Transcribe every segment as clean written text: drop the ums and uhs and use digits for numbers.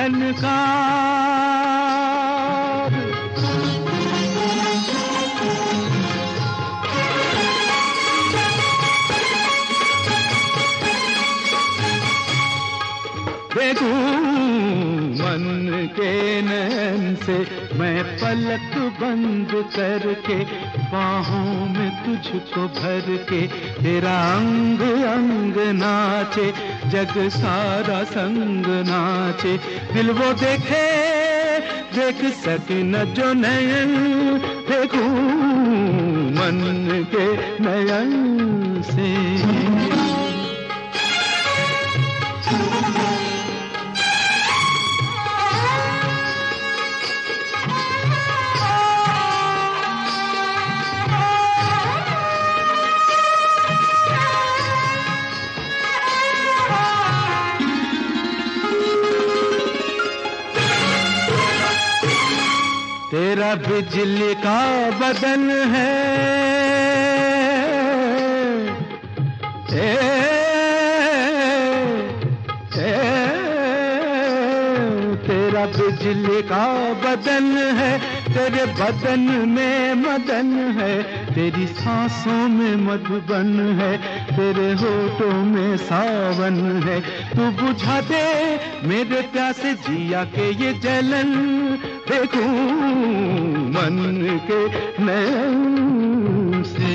झनकार। देखूं मन के नैन से मैं पलक बंद करके, बाहों में तुझको भर के, तेरा अंग अंग नाचे, जग सारा संग नाचे। दिल वो देखे देख सके न जो नयन, देखूं मन के नयन से। तेरा बिजली का बदन है, तेरा बिजली का बदन है, तेरे बदन में मदन है, तेरी सांसों में मधुबन है, तेरे होठों में सावन है। तू बुझा दे मेरे प्यासे जिया के ये जलन, देखूं मन के नैन से।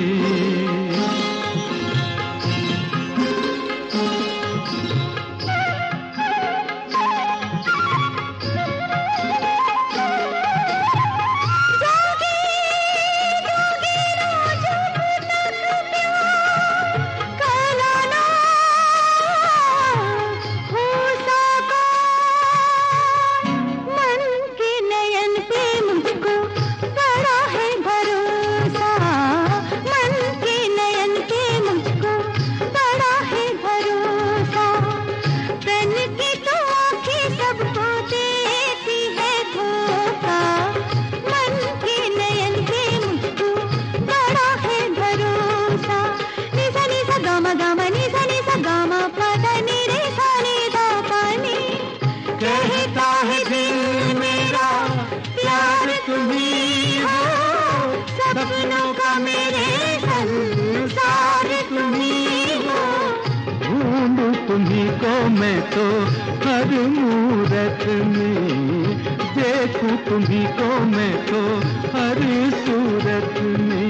कहता है दिल मेरा प्यार तुम्ही हो, सपनों का मेरे संसार तुम्ही हो। ढूंढूं तुम्ही को मैं तो हर मूरत में, देखूं तुम्ही को मैं तो हर सूरत में।